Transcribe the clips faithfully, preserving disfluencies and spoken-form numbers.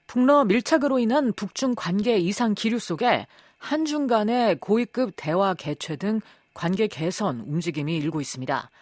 북러 밀착으로 인한 북중 관계 이상 기류 속에 한중 간의 고위급 대화 개최 등 관계 개선 움직임이 일고 있습니다.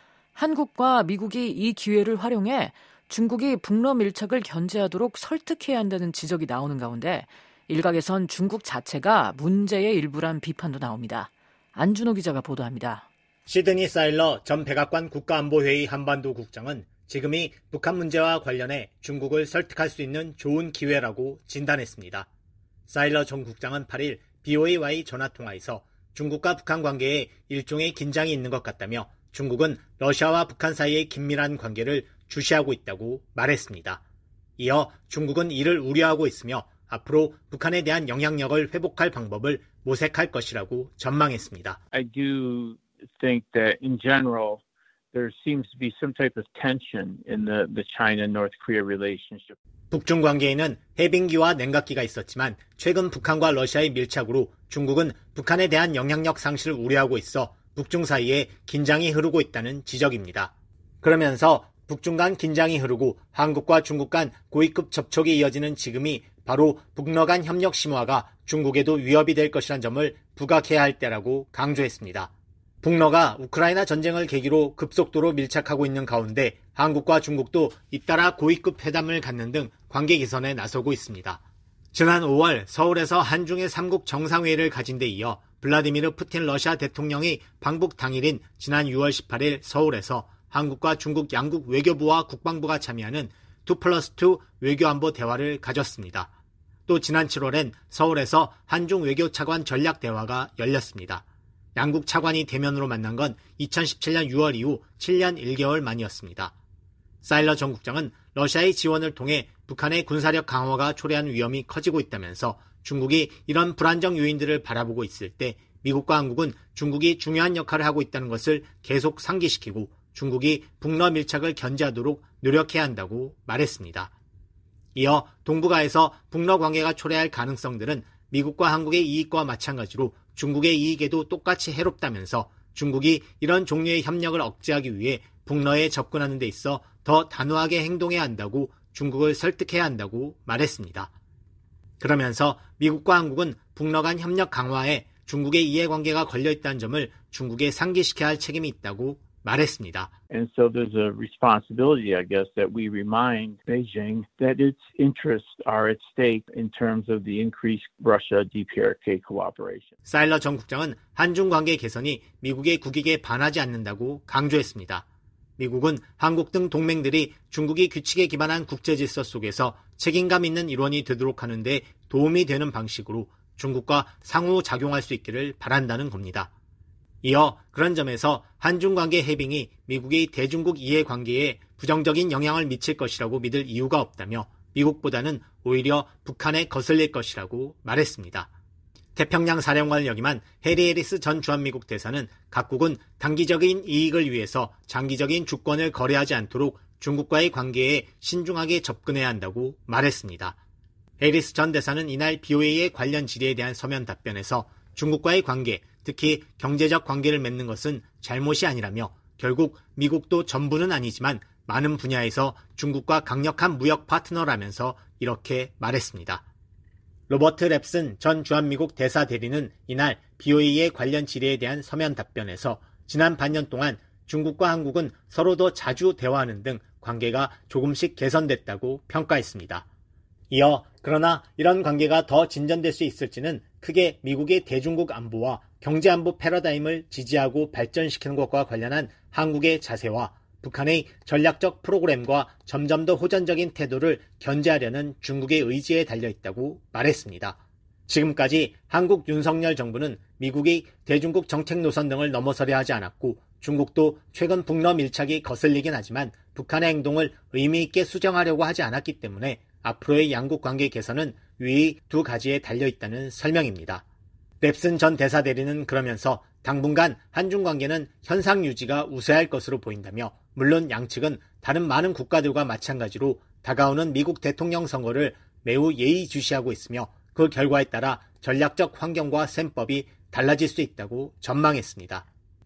한국과 미국이 이 기회를 활용해 중국이 북러 밀착을 견제하도록 설득해야 한다는 지적이 나오는 가운데 일각에선 중국 자체가 문제의 일부란 비판도 나옵니다. 안준호 기자가 보도합니다. 시드니 사일러 전 백악관 국가안보회의 한반도 국장은 지금이 북한 문제와 관련해 중국을 설득할 수 있는 좋은 기회라고 진단했습니다. 사일러 전 국장은 팔 일 비오에이와의 전화통화에서 중국과 북한 관계에 일종의 긴장이 있는 것 같다며 중국은 러시아와 북한 사이의 긴밀한 관계를 주시하고 있다고 말했습니다. 이어 중국은 이를 우려하고 있으며 앞으로 북한에 대한 영향력을 회복할 방법을 모색할 것이라고 전망했습니다. I do think that in general there seems to be some type of tension in the, the China-North Korea relationship. 북중 관계에는 해빙기와 냉각기가 있었지만 최근 북한과 러시아의 밀착으로 중국은 북한에 대한 영향력 상실을 우려하고 있어 북중 사이에 긴장이 흐르고 있다는 지적입니다. 그러면서 북중 간 긴장이 흐르고 한국과 중국 간 고위급 접촉이 이어지는 지금이 바로 북러 간 협력 심화가 중국에도 위협이 될 것이란 점을 부각해야 할 때라고 강조했습니다. 북러가 우크라이나 전쟁을 계기로 급속도로 밀착하고 있는 가운데 한국과 중국도 잇따라 고위급 회담을 갖는 등 관계 개선에 나서고 있습니다. 지난 오월 서울에서 한중의 삼국 정상회의를 가진 데 이어 블라디미르 푸틴 러시아 대통령이 방북 당일인 지난 유월 십팔일 서울에서 한국과 중국 양국 외교부와 국방부가 참여하는 투 플러스 투 외교안보 대화를 가졌습니다. 또 지난 칠월엔 서울에서 한중 외교차관 전략대화가 열렸습니다. 양국 차관이 대면으로 만난 건 이천십칠년 유월 이후 칠 년 일 개월 만이었습니다. 사일러 전 국장은 러시아의 지원을 통해 북한의 군사력 강화가 초래하는 위험이 커지고 있다면서 중국이 이런 불안정 요인들을 바라보고 있을 때 미국과 한국은 중국이 중요한 역할을 하고 있다는 것을 계속 상기시키고 중국이 북러 밀착을 견제하도록 노력해야 한다고 말했습니다. 이어 동북아에서 북러 관계가 초래할 가능성들은 미국과 한국의 이익과 마찬가지로 중국의 이익에도 똑같이 해롭다면서 중국이 이런 종류의 협력을 억제하기 위해 북러에 접근하는 데 있어 더 단호하게 행동해야 한다고 중국을 설득해야 한다고 말했습니다. 그러면서 미국과 한국은 북러 간 협력 강화에 중국의 이해관계가 걸려있다는 점을 중국에 상기시켜야 할 책임이 있다고 말했습니다. And so there's a responsibility, I guess, that we remind Beijing that its interests are at stake in terms of the increased Russia-디 피 알 케이 cooperation. 사일러 전 국장은 한중 관계 개선이 미국의 국익에 반하지 않는다고 강조했습니다. 미국은 한국 등 동맹들이 중국이 규칙에 기반한 국제 질서 속에서 책임감 있는 일원이 되도록 하는 데 도움이 되는 방식으로 중국과 상호작용할 수 있기를 바란다는 겁니다. 이어 그런 점에서 한중관계 해빙이 미국의 대중국 이해관계에 부정적인 영향을 미칠 것이라고 믿을 이유가 없다며 미국보다는 오히려 북한에 거슬릴 것이라고 말했습니다. 태평양 사령관을 역임한 해리 해리스 전 주한미국 대사는 각국은 단기적인 이익을 위해서 장기적인 주권을 거래하지 않도록 중국과의 관계에 신중하게 접근해야 한다고 말했습니다. 해리스 전 대사는 이날 비오에이의 관련 질의에 대한 서면 답변에서 중국과의 관계, 특히 경제적 관계를 맺는 것은 잘못이 아니라며 결국 미국도 전부는 아니지만 많은 분야에서 중국과 강력한 무역 파트너라면서 이렇게 말했습니다. 로버트 랩슨 전 주한미국 대사 대리는 이날 비오에이의 관련 질의에 대한 서면 답변에서 지난 반년 동안 중국과 한국은 서로 더 자주 대화하는 등 관계가 조금씩 개선됐다고 평가했습니다. 이어 그러나 이런 관계가 더 진전될 수 있을지는 크게 미국의 대중국 안보와 경제안보 패러다임을 지지하고 발전시키는 것과 관련한 한국의 자세와 북한의 전략적 프로그램과 점점 더 호전적인 태도를 견제하려는 중국의 의지에 달려있다고 말했습니다. 지금까지 한국 윤석열 정부는 미국의 대중국 정책 노선 등을 넘어서려 하지 않았고 중국도 최근 북러 밀착이 거슬리긴 하지만 북한의 행동을 의미 있게 수정하려고 하지 않았기 때문에 앞으로의 양국 관계 개선은 위의 두 가지에 달려있다는 설명입니다. 랩슨 전 대사 대리는 그러면서 당분간 한중 관계는 현상 유지가 우세할 것으로 보인다며 물론 양측은 다른 많은 국가들과 마찬가지로 다가오는 미국 대통령 선거를 매우 예의주시하고 있으며 그 결과에 따라 전략적 환경과 셈법이 달라질 수 있다고 전망했습니다.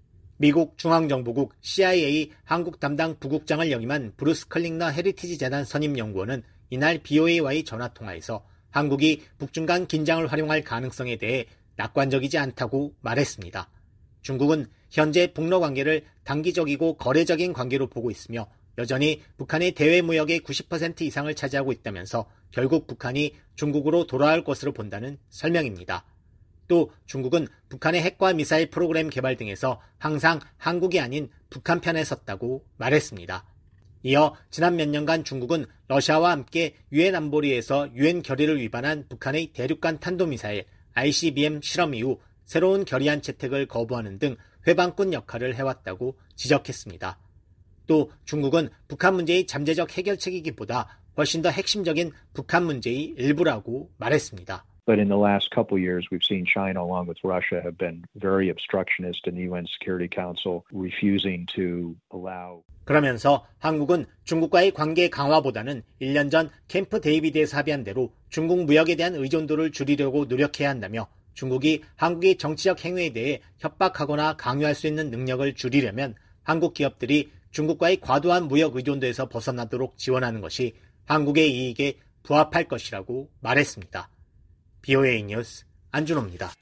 미국 중앙정보국 씨 아이 에이 한국 담당 부국장을 역임한 브루스 클링너 헤리티지 재단 선임연구원은 이날 비오에이와의 전화통화에서 한국이 북중 간 긴장을 활용할 가능성에 대해 낙관적이지 않다고 말했습니다. 중국은 현재 북러 관계를 단기적이고 거래적인 관계로 보고 있으며 여전히 북한의 대외 무역의 구십 퍼센트 이상을 차지하고 있다면서 결국 북한이 중국으로 돌아올 것으로 본다는 설명입니다. 또 중국은 북한의 핵과 미사일 프로그램 개발 등에서 항상 한국이 아닌 북한 편에 섰다고 말했습니다. 이어 지난 몇 년간 중국은 러시아와 함께 유엔 안보리에서 유엔 결의를 위반한 북한의 대륙간 탄도미사일 아이씨비엠 실험 이후 새로운 결의안 채택을 거부하는 등 회방꾼 역할을 해왔다고 지적했습니다. 또 중국은 북한 문제의 잠재적 해결책이기보다 훨씬 더 핵심적인 북한 문제의 일부라고 말했습니다. But in the last couple of years, we've seen China, along with Russia, have been very obstructionist in the 유엔 Security Council, refusing to allow. 그러면서 한국은 중국과의 관계 강화보다는 일 년 전 캠프 데이비드에서 합의한 대로 중국 무역에 대한 의존도를 줄이려고 노력해야 한다며 중국이 한국의 정치적 행위에 대해 협박하거나 강요할 수 있는 능력을 줄이려면 한국 기업들이 중국과의 과도한 무역 의존도에서 벗어나도록 지원하는 것이 한국의 이익에 부합할 것이라고 말했습니다. 비오에이 뉴스 안준호입니다.